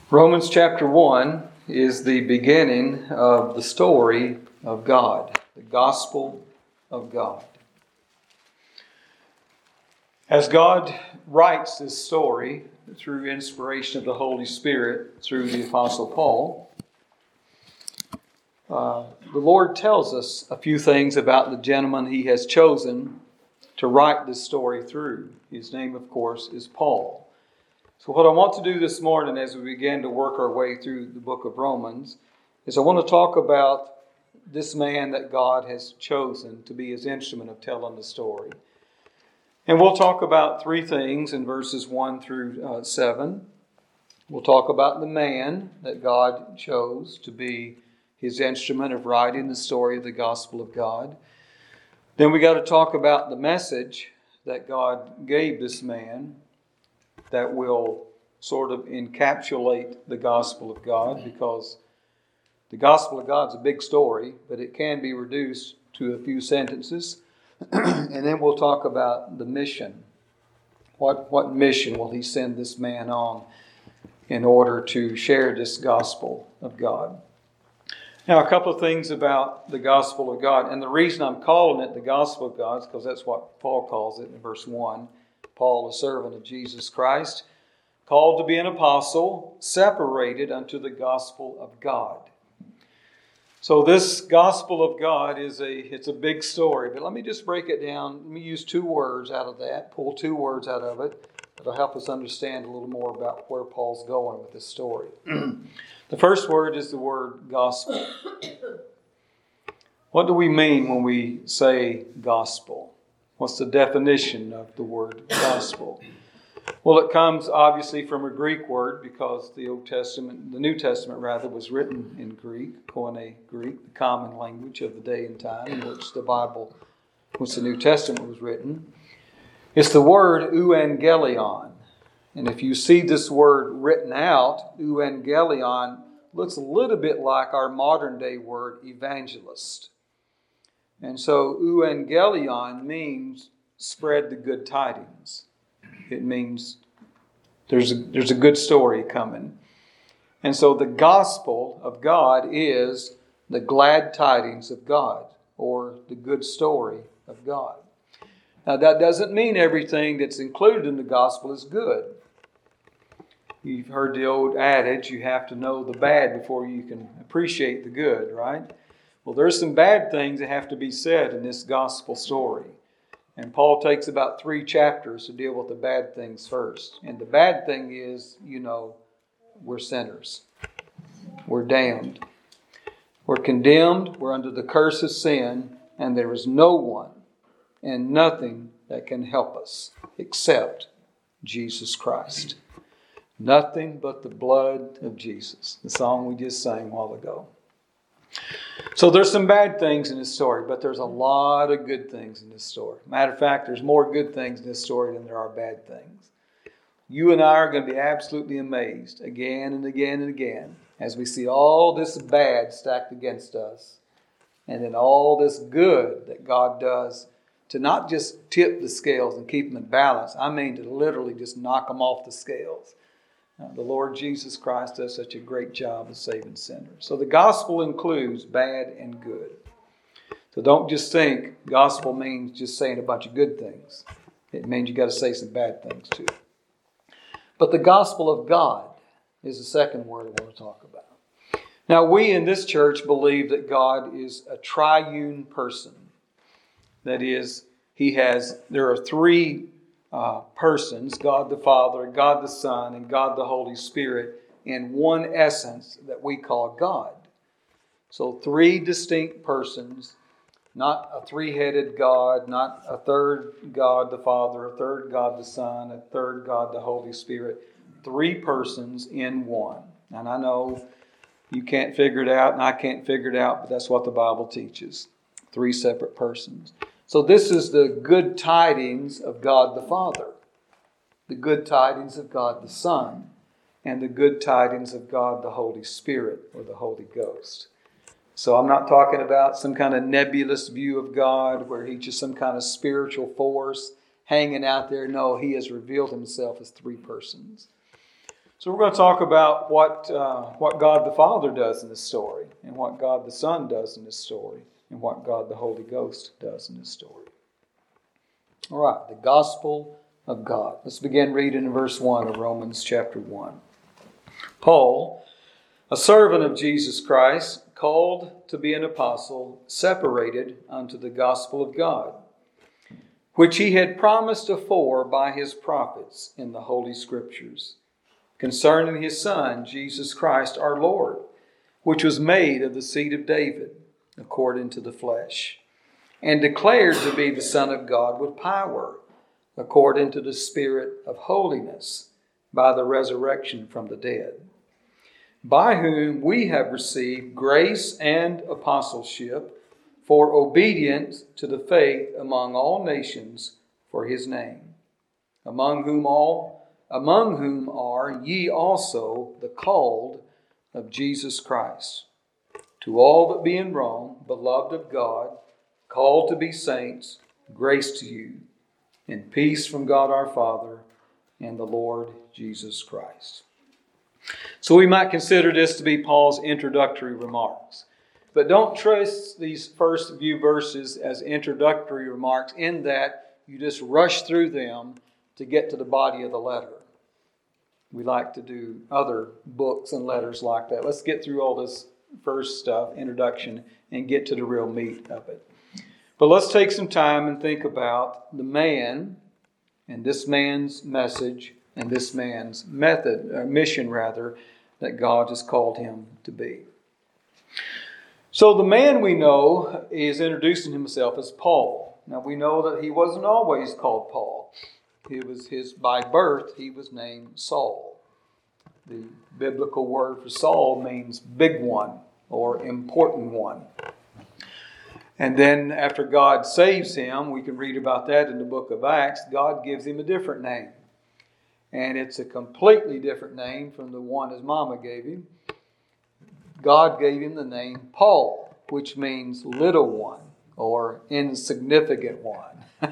Romans chapter 1 is the beginning of the story of God, the gospel of God. As God writes this story through inspiration of the Holy Spirit through the Apostle Paul, the Lord tells us a few things about the gentleman He has chosen to write this story through. His name, of course, is Paul. So what I want to do this morning as we begin to work our way through the book of Romans is I want to talk about this man that God has chosen to be His instrument of telling the story. And we'll talk about three things in verses 1 through 7. We'll talk about the man that God chose to be His instrument of writing the story of the gospel of God. Then we got to talk about the message that God gave this man that will sort of encapsulate the gospel of God, because the gospel of God is a big story, but it can be reduced to a few sentences. And then we'll talk about the mission. What mission will He send this man on in order to share this gospel of God? Now, a couple of things about the gospel of God. And the reason I'm calling it the gospel of God is because that's what Paul calls it in verse 1. Paul, a servant of Jesus Christ, called to be an apostle, separated unto the gospel of God. So this gospel of God it's a big story, but let me just break it down. Let me use two words out of that, pull two words out of it that'll help us understand a little more about where Paul's going with this story. The first word is the word gospel. What do we mean when we say gospel? What's the definition of the word gospel? Well, it comes obviously from a Greek word, because the New Testament was written in Greek, Koine Greek, the common language of the day and time in which the New Testament was written. It's the word euangelion. And if you see this word written out, euangelion looks a little bit like our modern day word evangelist. And so euangelion means spread the good tidings. It means there's a good story coming. And so the gospel of God is the glad tidings of God, or the good story of God. Now that doesn't mean everything that's included in the gospel is good. You've heard the old adage, you have to know the bad before you can appreciate the good, right? Well, there's some bad things that have to be said in this gospel story. And Paul takes about 3 chapters to deal with the bad things first. And the bad thing is, we're sinners. We're damned. We're condemned. We're under the curse of sin. And there is no one and nothing that can help us except Jesus Christ. Nothing but the blood of Jesus. The song we just sang a while ago. So there's some bad things in this story, but there's a lot of good things in this story. Matter of fact, there's more good things in this story than there are bad things. You and I are going to be absolutely amazed again and again and again as we see all this bad stacked against us, and then all this good that God does to not just tip the scales and keep them in balance. I mean to literally just knock them off the scales. The Lord Jesus Christ does such a great job of saving sinners. So the gospel includes bad and good. So don't just think gospel means just saying a bunch of good things. It means you got to say some bad things too. But the gospel of God is the second word I want to talk about. Now, we in this church believe that God is a triune person. That is, there are 3 persons, God the Father, God the Son, and God the Holy Spirit, in one essence that we call God. So 3 distinct persons, not a 3-headed God, not a third God the Father, a third God the Son, a third God the Holy Spirit. 3 persons in one. And I know you can't figure it out, and I can't figure it out, but that's what the Bible teaches. 3 separate persons. So this is the good tidings of God the Father, the good tidings of God the Son, and the good tidings of God the Holy Spirit, or the Holy Ghost. So I'm not talking about some kind of nebulous view of God where He's just some kind of spiritual force hanging out there. No, He has revealed Himself as 3 persons. So we're going to talk about what God the Father does in this story, and what God the Son does in this story, and what God the Holy Ghost does in this story. All right, the gospel of God. Let's begin reading in verse 1 of Romans chapter 1. Paul, a servant of Jesus Christ, called to be an apostle, separated unto the gospel of God, which he had promised afore by his prophets in the Holy Scriptures, concerning his Son, Jesus Christ our Lord, which was made of the seed of David, according to the flesh, and declared to be the Son of God with power, according to the Spirit of holiness, by the resurrection from the dead, by whom we have received grace and apostleship for obedience to the faith among all nations for his name, among whom are ye also the called of Jesus Christ. To all that be in Rome, beloved of God, called to be saints, grace to you, and peace from God our Father and the Lord Jesus Christ. So we might consider this to be Paul's introductory remarks. But don't trace these first few verses as introductory remarks in that you just rush through them to get to the body of the letter. We like to do other books and letters like that. Let's get through all this first stuff, introduction, and get to the real meat of it. But let's take some time and think about the man and this man's message and this man's mission that God has called him to be. So the man we know is introducing himself as Paul. Now we know that he wasn't always called Paul. By birth, he was named Saul. The biblical word for Saul means big one or important one. And then after God saves him, we can read about that in the book of Acts, God gives him a different name. And it's a completely different name from the one his mama gave him. God gave him the name Paul, which means little one or insignificant one.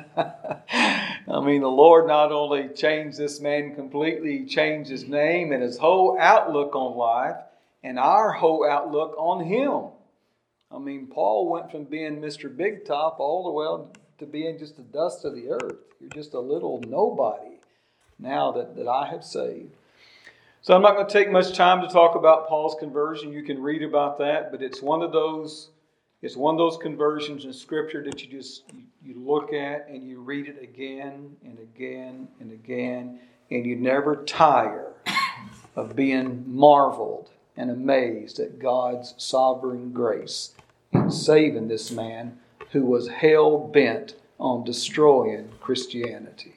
I mean, the Lord not only changed this man completely, he changed his name and his whole outlook on life and our whole outlook on him. I mean, Paul went from being Mr. Big Top all the way to being just the dust of the earth. You're just a little nobody now that I have saved. So I'm not going to take much time to talk about Paul's conversion. You can read about that, but it's one of those conversions in Scripture that you look at and you read it again and again and again, and you never tire of being marveled and amazed at God's sovereign grace in saving this man who was hell-bent on destroying Christianity.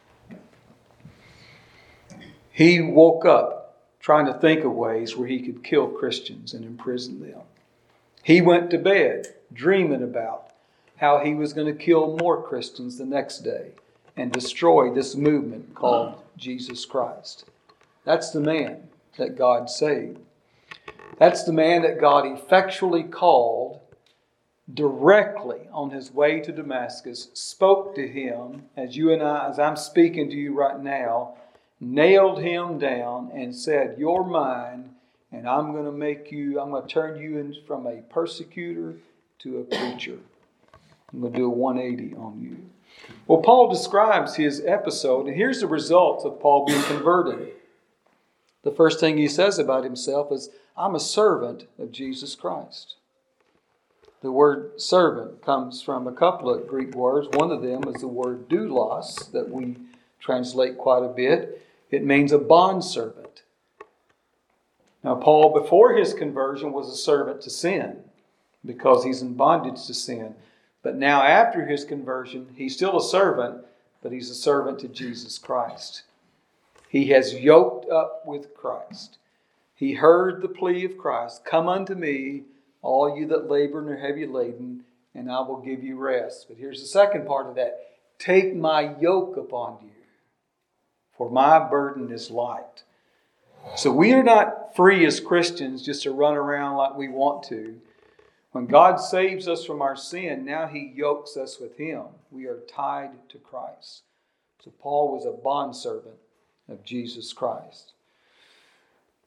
He woke up trying to think of ways where he could kill Christians and imprison them. He went to bed dreaming about how he was going to kill more Christians the next day and destroy this movement called Jesus Christ. That's the man that God saved. That's the man that God effectually called directly on his way to Damascus, spoke to him as you and I, as I'm speaking to you right now, nailed him down and said, "You're mine, and I'm going to turn you in from a persecutor to a preacher. I'm going to do a 180 on you." Well, Paul describes his episode, and here's the results of Paul being converted. The first thing he says about himself is, "I'm a servant of Jesus Christ." The word servant comes from a couple of Greek words. One of them is the word doulos that we translate quite a bit. It means a bondservant. Now, Paul, before his conversion, was a servant to sin because he's in bondage to sin. But now, after his conversion, he's still a servant, but he's a servant to Jesus Christ. He has yoked up with Christ. He heard the plea of Christ, "Come unto me, all you that labor and are heavy laden, and I will give you rest." But here's the second part of that. "Take my yoke upon you, for my burden is light." So we are not free as Christians just to run around like we want to. When God saves us from our sin, now He yokes us with Him. We are tied to Christ. So Paul was a bondservant of Jesus Christ.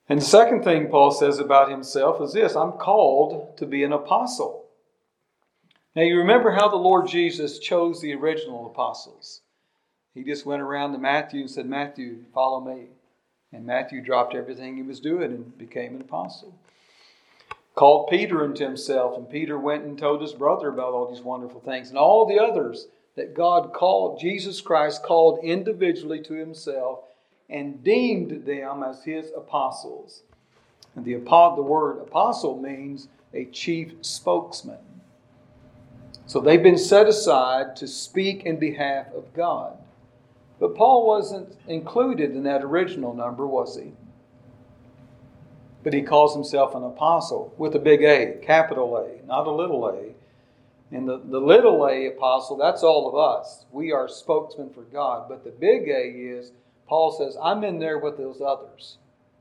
And the second thing Paul says about himself is this: I'm called to be an apostle. Now you remember how the Lord Jesus chose the original apostles. He just went around to Matthew and said, Matthew, follow me. And Matthew dropped everything he was doing and became an apostle. Called Peter into himself, and Peter went and told his brother about all these wonderful things. And all the others that God called, Jesus Christ called individually to himself and deemed them as his apostles. And the word apostle means a chief spokesman. So they've been set aside to speak in behalf of God. But Paul wasn't included in that original number, was he? But he calls himself an apostle with a big A, capital A, not a little a. And the little a apostle, that's all of us. We are spokesmen for God. But the big A is, Paul says, I'm in there with those others.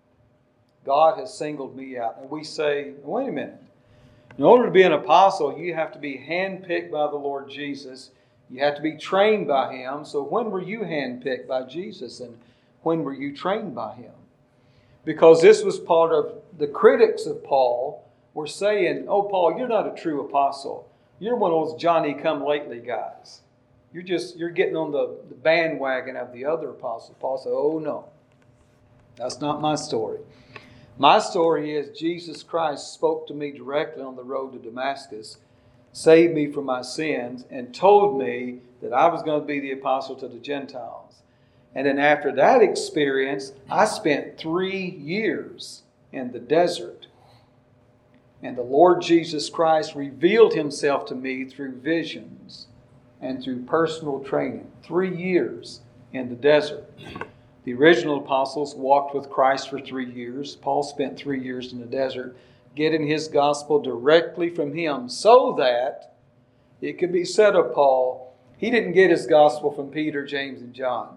God has singled me out. And we say, wait a minute. In order to be an apostle, you have to be handpicked by the Lord Jesus. You have to be trained by Him. So when were you handpicked by Jesus? And when were you trained by Him? Because this was part of the critics of Paul were saying, oh, Paul, you're not a true apostle. You're one of those Johnny-come-lately guys. You're getting on the bandwagon of the other apostles. Paul said, oh, no. That's not my story. My story is Jesus Christ spoke to me directly on the road to Damascus, saved me from my sins, and told me that I was going to be the apostle to the Gentiles. And then after that experience, I spent 3 years in the desert. And the Lord Jesus Christ revealed Himself to me through visions and through personal training. 3 years in the desert. The original apostles walked with Christ for 3 years. Paul spent 3 years in the desert getting his gospel directly from Him so that it could be said of Paul, he didn't get his gospel from Peter, James, and John.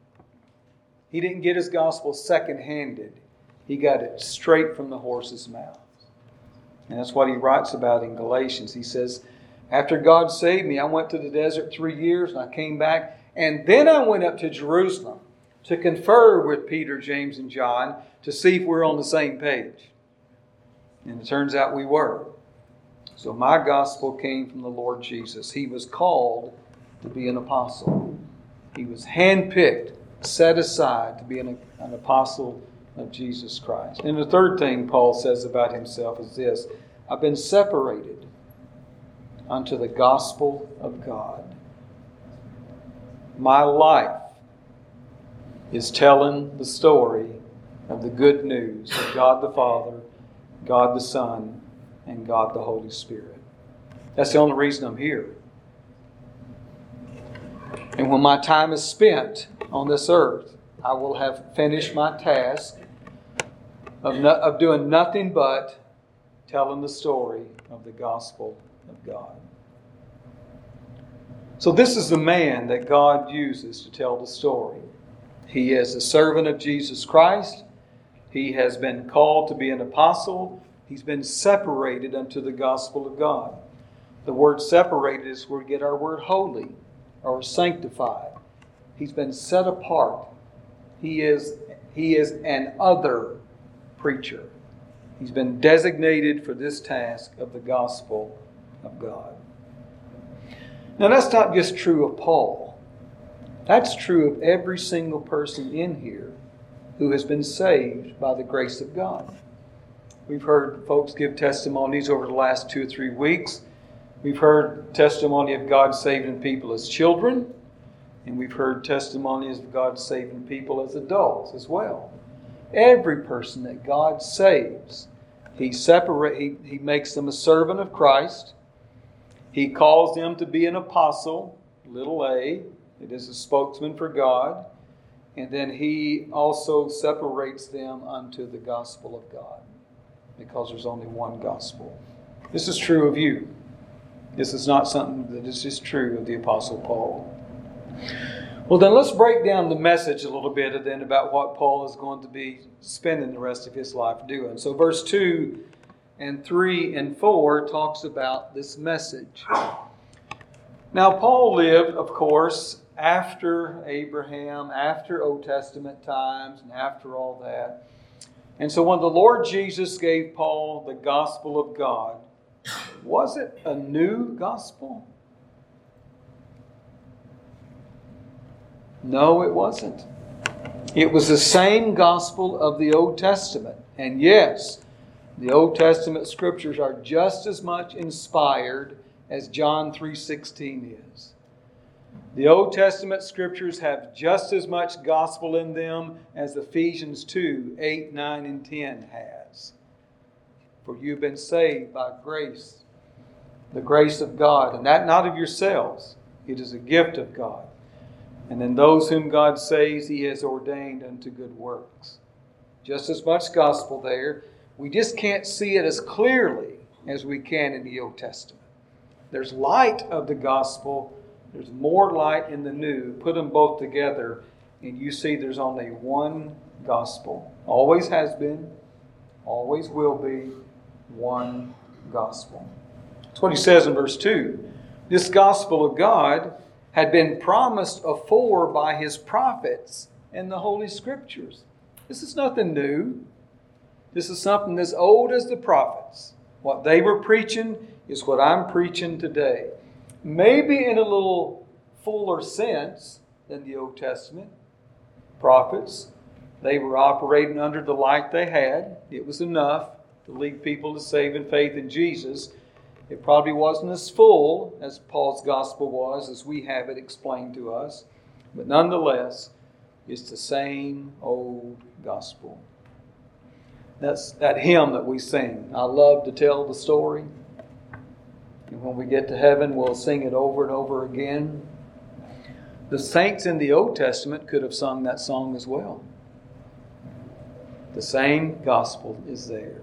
He didn't get his gospel second-handed. He got it straight from the horse's mouth. And that's what he writes about in Galatians. He says, after God saved me, I went to the desert 3 years and I came back. And then I went up to Jerusalem to confer with Peter, James, and John to see if we're on the same page. And it turns out we were. So my gospel came from the Lord Jesus. He was called to be an apostle. He was handpicked, set aside to be an apostle of Jesus Christ. And the third thing Paul says about himself is this: I've been separated unto the gospel of God. My life is telling the story of the good news of God the Father, God the Son, and God the Holy Spirit. That's the only reason I'm here. And when my time is spent on this earth, I will have finished my task of doing nothing but telling the story of the gospel of God. So this is the man that God uses to tell the story. He is a servant of Jesus Christ. He has been called to be an apostle. He's been separated unto the gospel of God. The word separated is where we get our word holy or sanctified. He's been set apart. He is an other preacher. He's been designated for this task of the gospel of God. Now that's not just true of Paul. That's true of every single person in here who has been saved by the grace of God. We've heard folks give testimonies over the last 2 or 3 weeks. We've heard testimony of God saving people as children. And we've heard testimonies of God saving people as adults as well. Every person that God saves, He makes them a servant of Christ. He calls them to be an apostle, little a. It is a spokesman for God. And then He also separates them unto the gospel of God, because there's only one gospel. This is true of you. This is not something that is just true of the Apostle Paul. Well, then let's break down the message a little bit then about what Paul is going to be spending the rest of his life doing. So verse 2 and 3 and 4 talks about this message. Now, Paul lived, of course, after Abraham, after Old Testament times, and after all that. And so when the Lord Jesus gave Paul the gospel of God, was it a new gospel? No, it wasn't. It was the same gospel of the Old Testament. And yes, the Old Testament scriptures are just as much inspired as John 3:16 is. The Old Testament scriptures have just as much gospel in them as Ephesians 2:8, 9, and 10 has. For you've been saved by grace, the grace of God, and that not of yourselves. It is a gift of God. And then those whom God saves, He has ordained unto good works. Just as much gospel there. We just can't see it as clearly as we can in the Old Testament. There's light of the gospel. There's more light in the new. Put them both together, and you see there's only one gospel. Always has been, always will be, one gospel. That's what he says in verse 2. This gospel of God had been promised afore by His prophets in the Holy Scriptures. This is nothing new. This is something as old as the prophets. What they were preaching is what I'm preaching today. Maybe in a little fuller sense than the Old Testament prophets. They were operating under the light they had. It was enough to lead people to saving faith in Jesus. It probably wasn't as full as Paul's gospel was, as we have it explained to us. But nonetheless, it's the same old gospel. That's that hymn that we sing. I love to tell the story. And when we get to heaven, we'll sing it over and over again. The saints in the Old Testament could have sung that song as well. The same gospel is there.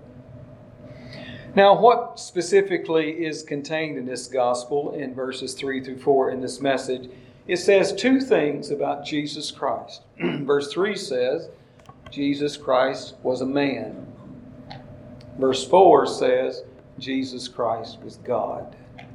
Now, what specifically is contained in this gospel in verses 3 through 4 in this message? It says two things about Jesus Christ. Verse 3 says, Jesus Christ was a man. Verse 4 says, Jesus Christ was God.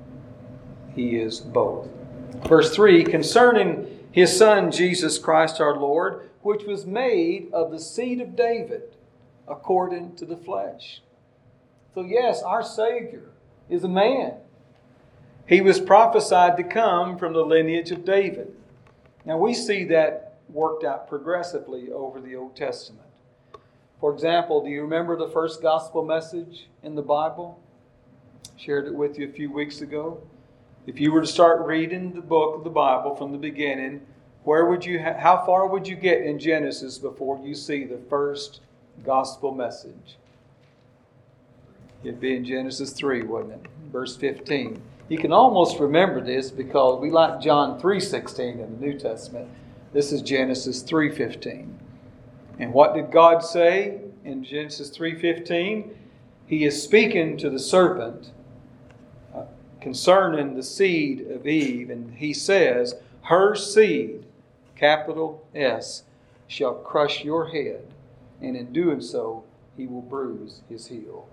He is both. Verse 3, concerning His Son, Jesus Christ our Lord, which was made of the seed of David, according to the flesh. So yes, our Savior is a man. He was prophesied to come from the lineage of David. Now we see that worked out progressively over the Old Testament. For example, do you remember the first gospel message in the Bible? Shared it with you a few weeks ago. If you were to start reading the book of the Bible from the beginning, how far would you get in Genesis before you see the first gospel message? It'd be in Genesis 3, wouldn't it? Verse 15. You can almost remember this because we like John 3:16 in the New Testament. This is Genesis 3:15. And what did God say in Genesis 3:15? He is speaking to the serpent concerning the seed of Eve. And He says, her seed, capital S, shall crush your head. And in doing so, he will bruise his heel.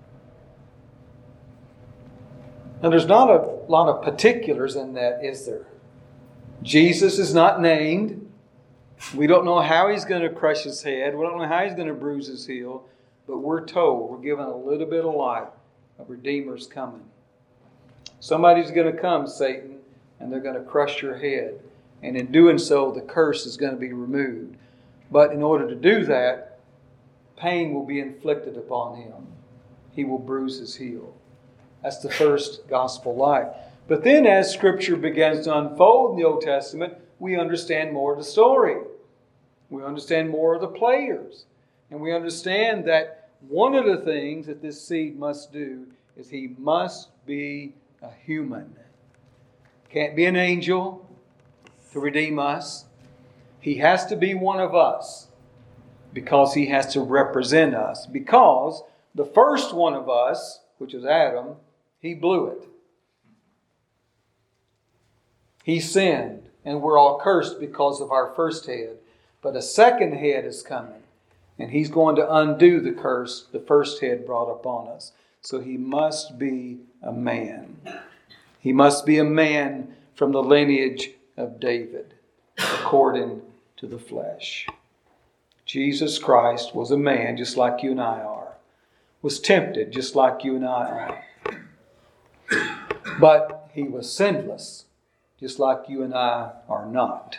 Now, there's not a lot of particulars in that, is there? Jesus is not named. We don't know how He's going to crush his head. We don't know how He's going to bruise his heel. But we're told, we're given a little bit of light. A Redeemer's coming. Somebody's going to come, Satan, and they're going to crush your head. And in doing so, the curse is going to be removed. But in order to do that, pain will be inflicted upon him. He will bruise his heel. That's the first gospel light. But then as Scripture begins to unfold in the Old Testament, we understand more of the story. We understand more of the players. And we understand that one of the things that this seed must do is he must be a human. Can't be an angel to redeem us. He has to be one of us because he has to represent us. Because the first one of us, which is Adam, he blew it. He sinned, and we're all cursed because of our first head. But a second head is coming, and he's going to undo the curse the first head brought upon us. So he must be a man. He must be a man from the lineage of David, according to the flesh. Jesus Christ was a man just like you and I are, was tempted just like you and I are. But he was sinless, just like you and I are not.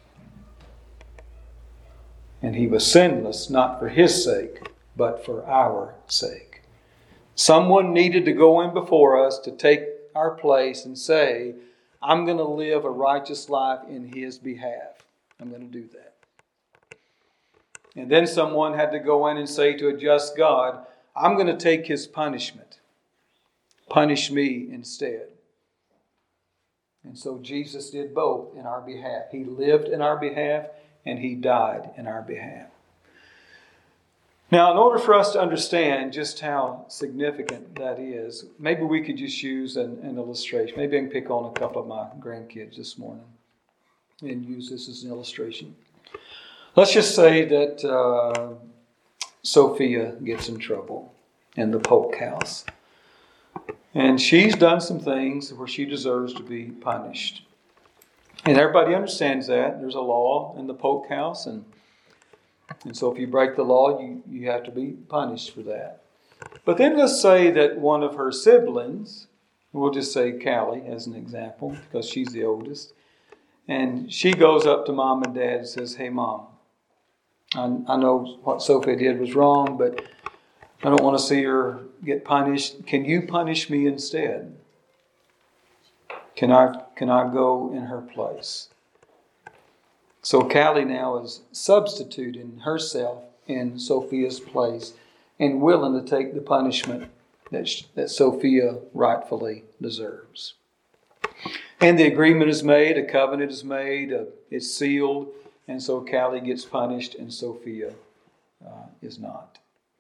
And he was sinless not for his sake, but for our sake. Someone needed to go in before us to take our place and say, I'm going to live a righteous life in his behalf. I'm going to do that. And then someone had to go in and say to a just God, I'm going to take his punishment. Punish me instead. And so Jesus did both in our behalf. He lived in our behalf and he died in our behalf. Now, in order for us to understand just how significant that is, maybe we could just use an illustration. Maybe I can pick on a couple of my grandkids this morning and use this as an illustration. Let's just say that Sophia gets in trouble in the Polk house. And she's done some things where she deserves to be punished. And everybody understands that. There's a law in the Polk house. And so if you break the law, you have to be punished for that. But then let's say that one of her siblings, we'll just say Callie as an example, because she's the oldest, and she goes up to Mom and Dad and says, hey, Mom, I know what Sophia did was wrong, but I don't want to see her get punished. Can you punish me instead? Can I go in her place? So Callie now is substituting herself in Sophia's place and willing to take the punishment that Sophia rightfully deserves. And the agreement is made, a covenant is made, it's sealed, and so Callie gets punished and Sophia is not.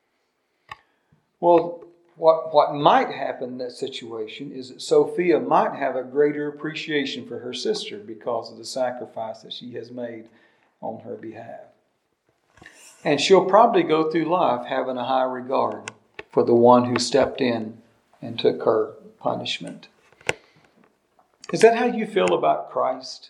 Well, what might happen in that situation is that Sophia might have a greater appreciation for her sister because of the sacrifice that she has made on her behalf. And she'll probably go through life having a high regard for the one who stepped in and took her punishment. Is that how you feel about Christ?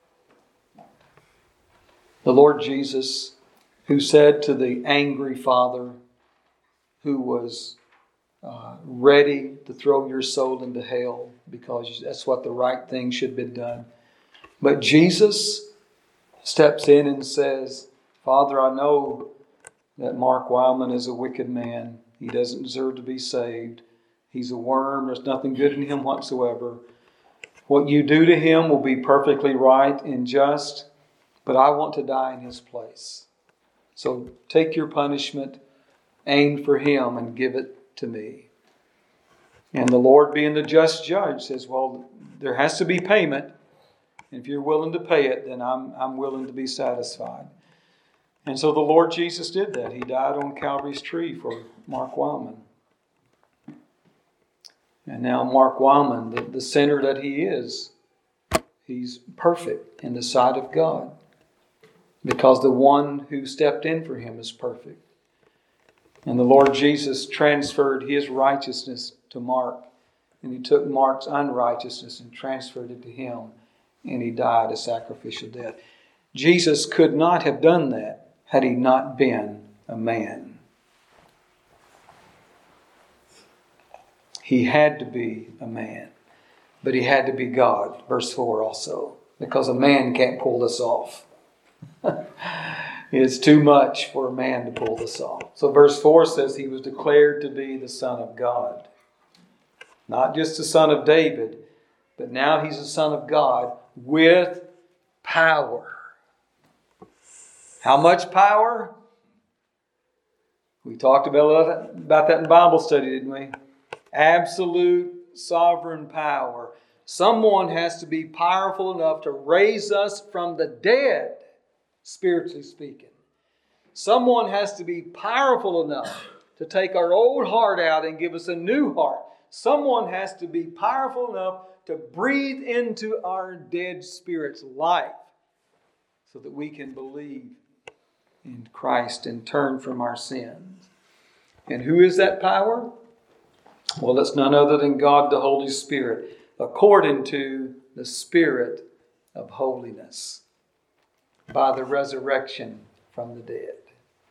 The Lord Jesus, who said to the angry father, who was ready to throw your soul into hell because that's what the right thing should have been done. But Jesus steps in and says, Father, I know that Mark Wildman is a wicked man. He doesn't deserve to be saved. He's a worm. There's nothing good in him whatsoever. What you do to him will be perfectly right and just, but I want to die in his place. So take your punishment, aim for him, and give it to me. And the Lord, being the just judge, says, well, there has to be payment. And if you're willing to pay it, then I'm willing to be satisfied. And so the Lord Jesus did that. He died on Calvary's tree for Mark Wildman. And now Mark Wildman, the sinner that he is, he's perfect in the sight of God because the one who stepped in for him is perfect. And the Lord Jesus transferred his righteousness to Mark. And he took Mark's unrighteousness and transferred it to him. And he died a sacrificial death. Jesus could not have done that had he not been a man. He had to be a man. But he had to be God. Verse 4 also. Because a man can't pull this off. It's too much for a man to pull this off. So verse 4 says he was declared to be the Son of God. Not just the Son of David, but now he's the Son of God with power. How much power? We talked about that in Bible study, didn't we? Absolute sovereign power. Someone has to be powerful enough to raise us from the dead, spiritually speaking. Someone has to be powerful enough to take our old heart out and give us a new heart. Someone has to be powerful enough to breathe into our dead spirit's life so that we can believe in Christ and turn from our sins. And who is that power? Well, it's none other than God the Holy Spirit, according to the Spirit of holiness, by the resurrection from the dead.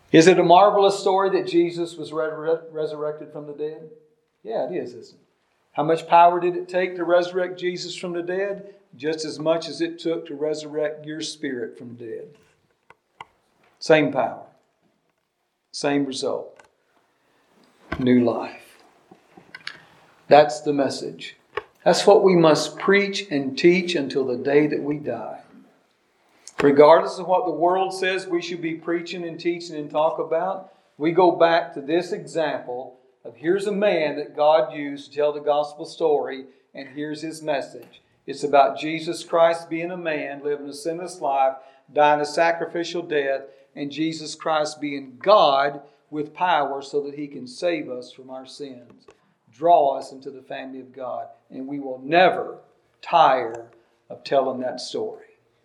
Is it a marvelous story that Jesus was resurrected from the dead? Yeah, it is, isn't it? How much power did it take to resurrect Jesus from the dead? Just as much as it took to resurrect your spirit from the dead. Same power. Same result. New life. That's the message. That's what we must preach and teach until the day that we die. Regardless of what the world says we should be preaching and teaching and talk about, we go back to this example of here's a man that God used to tell the gospel story, and here's his message. It's about Jesus Christ being a man, living a sinless life, dying a sacrificial death, and Jesus Christ being God with power so that He can save us from our sins, draw us into the family of God, and we will never tire of telling that story.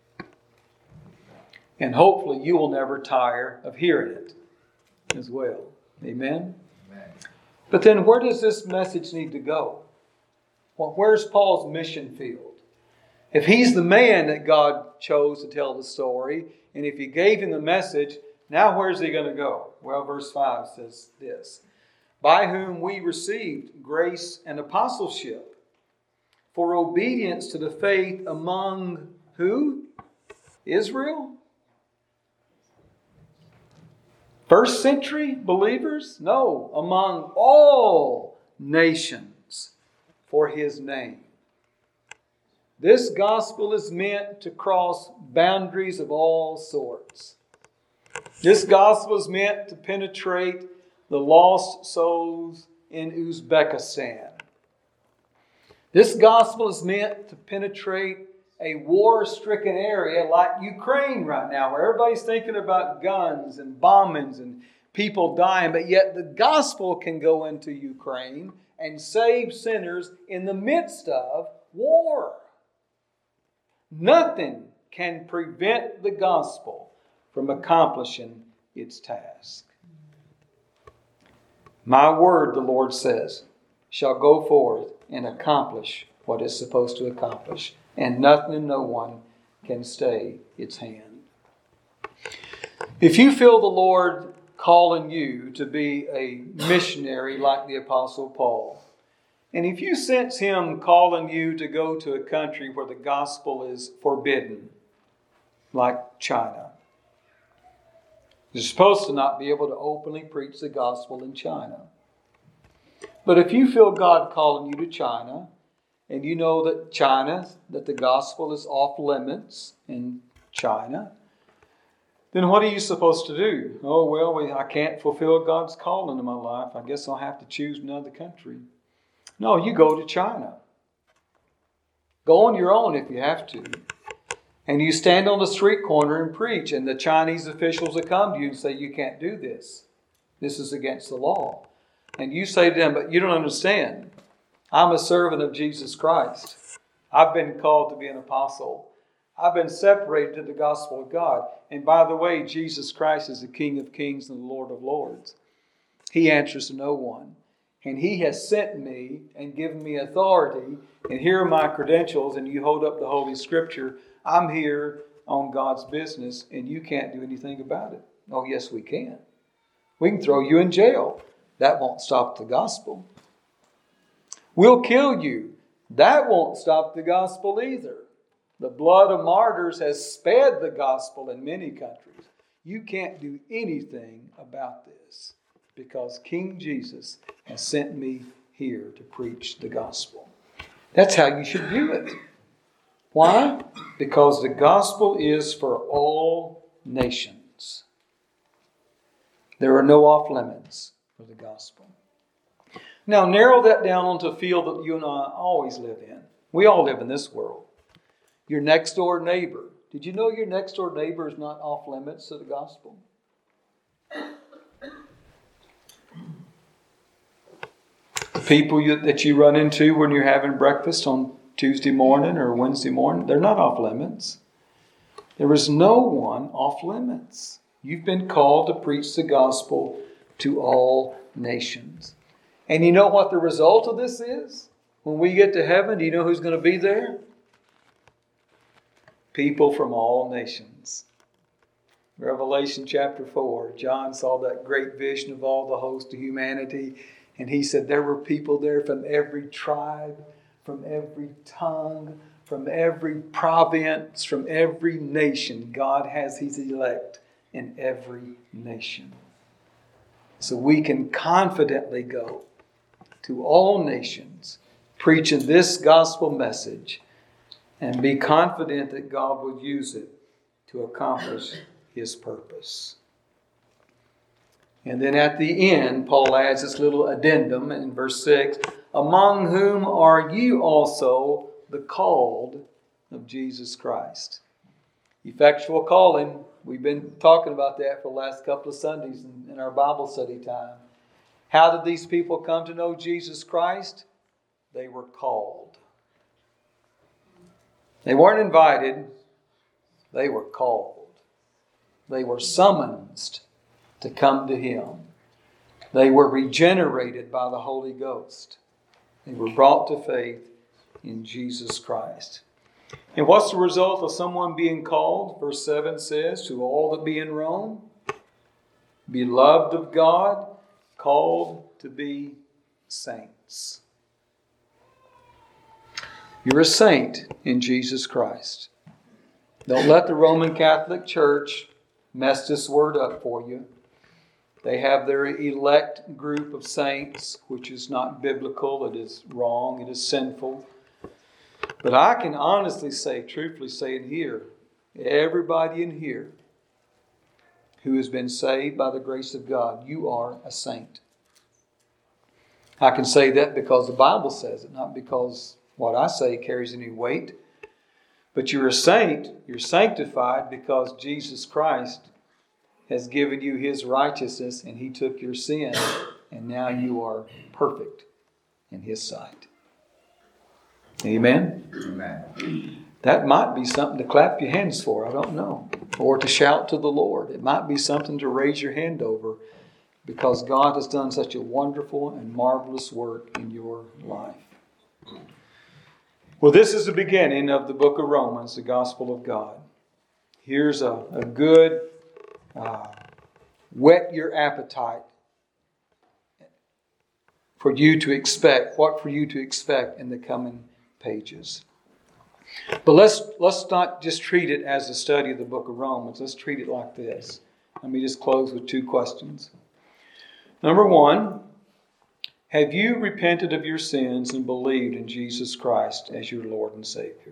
And hopefully you will never tire of hearing it as well. Amen? Amen. But then where does this message need to go? Well, where's Paul's mission field? If he's the man that God chose to tell the story, and if He gave him the message, now where's he going to go? Well, verse 5 says this. By whom we received grace and apostleship for obedience to the faith among who? Israel? First century believers? No, among all nations for His name. This gospel is meant to cross boundaries of all sorts. This gospel is meant to penetrate the lost souls in Uzbekistan. This gospel is meant to penetrate a war-stricken area like Ukraine right now, where everybody's thinking about guns and bombings and people dying, but yet the gospel can go into Ukraine and save sinners in the midst of war. Nothing can prevent the gospel from accomplishing its task. My word, the Lord says, shall go forth and accomplish what it's supposed to accomplish. And nothing and no one can stay its hand. If you feel the Lord calling you to be a missionary like the Apostle Paul, and if you sense Him calling you to go to a country where the gospel is forbidden, like China, you're supposed to not be able to openly preach the gospel in China. But if you feel God calling you to China, and you know that that the gospel is off limits in China, then what are you supposed to do? Oh, well, I can't fulfill God's calling in my life. I guess I'll have to choose another country. No, you go to China. Go on your own if you have to. And you stand on the street corner and preach, and the Chinese officials will come to you and say, you can't do this. This is against the law. And you say to them, but you don't understand. I'm a servant of Jesus Christ. I've been called to be an apostle. I've been separated to the gospel of God. And by the way, Jesus Christ is the King of kings and the Lord of lords. He answers to no one. And He has sent me and given me authority. And here are my credentials. And you hold up the Holy Scripture. I'm here on God's business and you can't do anything about it. Oh, yes, we can. We can throw you in jail. That won't stop the gospel. We'll kill you. That won't stop the gospel either. The blood of martyrs has sped the gospel in many countries. You can't do anything about this because King Jesus has sent me here to preach the gospel. That's how you should view it. Why? Because the gospel is for all nations. There are no off limits for the gospel. Now, narrow that down onto a field that you and I always live in. We all live in this world. Your next door neighbor. Did you know your next door neighbor is not off limits to the gospel? The people that you run into when you're having breakfast on Tuesday morning or Wednesday morning, they're not off limits. There is no one off limits. You've been called to preach the gospel to all nations. And you know what the result of this is? When we get to heaven, do you know who's going to be there? People from all nations. Revelation chapter 4. John saw that great vision of all the host of humanity. And he said there were people there from every tribe, from every tongue, from every province, from every nation. God has His elect in every nation. So we can confidently go to all nations, preaching this gospel message, and be confident that God will use it to accomplish His purpose. And then at the end, Paul adds this little addendum in verse 6, among whom are you also the called of Jesus Christ. Effectual calling. We've been talking about that for the last couple of Sundays in our Bible study time. How did these people come to know Jesus Christ? They were called. They weren't invited. They were called. They were summoned to come to Him. They were regenerated by the Holy Ghost. They were brought to faith in Jesus Christ. And what's the result of someone being called? Verse 7 says, to all that be in Rome, beloved of God, called to be saints. You're a saint in Jesus Christ. Don't let the Roman Catholic Church mess this word up for you. They have their elect group of saints, which is not biblical. It is wrong. It is sinful. But I can honestly say, truthfully say in here, everybody in here who has been saved by the grace of God, you are a saint. I can say that because the Bible says it, not because what I say carries any weight. But you're a saint, you're sanctified because Jesus Christ has given you His righteousness and He took your sin and now you are perfect in His sight. Amen? Amen. That might be something to clap your hands for, I don't know. Or to shout to the Lord. It might be something to raise your hand over because God has done such a wonderful and marvelous work in your life. Well, this is the beginning of the book of Romans, the gospel of God. Here's a good whet your appetite for you to expect, what for you to expect in the coming pages. But let's not just treat it as a study of the book of Romans. Let's treat it like this. Let me just close with two questions. Number one, have you repented of your sins and believed in Jesus Christ as your Lord and Savior?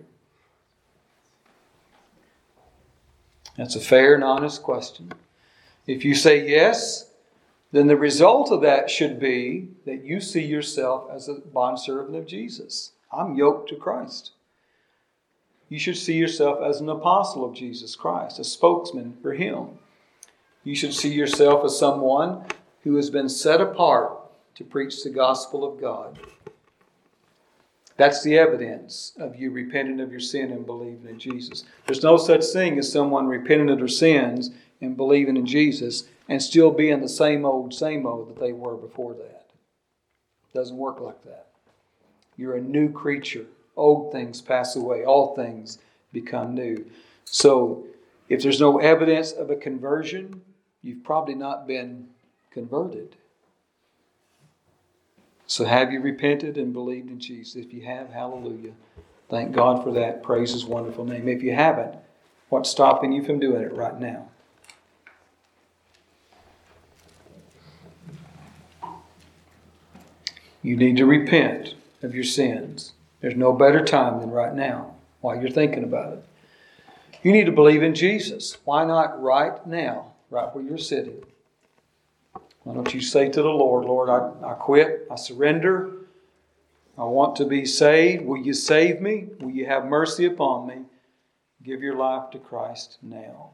That's a fair and honest question. If you say yes, then the result of that should be that you see yourself as a bondservant of Jesus. I'm yoked to Christ. You should see yourself as an apostle of Jesus Christ, a spokesman for Him. You should see yourself as someone who has been set apart to preach the gospel of God. That's the evidence of you repenting of your sin and believing in Jesus. There's no such thing as someone repenting of their sins and believing in Jesus and still being the same old that they were before that. It doesn't work like that. You're a new creature. Old things pass away. All things become new. So if there's no evidence of a conversion, you've probably not been converted. So have you repented and believed in Jesus? If you have, hallelujah. Thank God for that. Praise His wonderful name. If you haven't, what's stopping you from doing it right now? You need to repent of your sins. There's no better time than right now while you're thinking about it. You need to believe in Jesus. Why not right now, right where you're sitting? Why don't you say to the Lord, Lord, I quit. I surrender. I want to be saved. Will you save me? Will you have mercy upon me? Give your life to Christ now.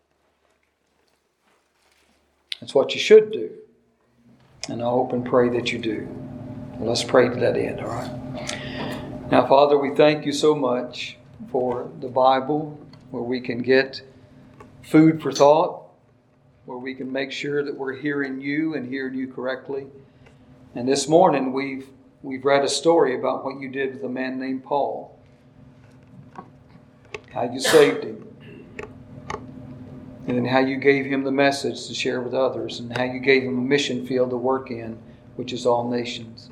That's what you should do. And I hope and pray that you do. Well, let's pray to that end, all right? Now, Father, we thank you so much for the Bible, where we can get food for thought, where we can make sure that we're hearing you and hearing you correctly. And this morning we've read a story about what you did with a man named Paul. How you saved him. and then how you gave him the message to share with others, and how you gave him a mission field to work in, which is all nations.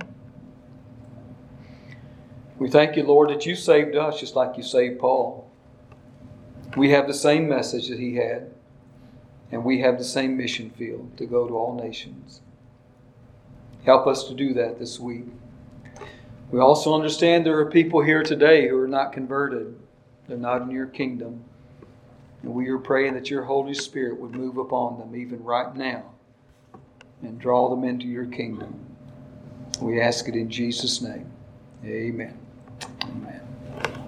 We thank you, Lord, that you saved us just like you saved Paul. We have the same message that he had, and we have the same mission field to go to all nations. Help us to do that this week. We also understand there are people here today who are not converted. They're not in your kingdom. And we are praying that your Holy Spirit would move upon them even right now and draw them into your kingdom. We ask it in Jesus' name. Amen.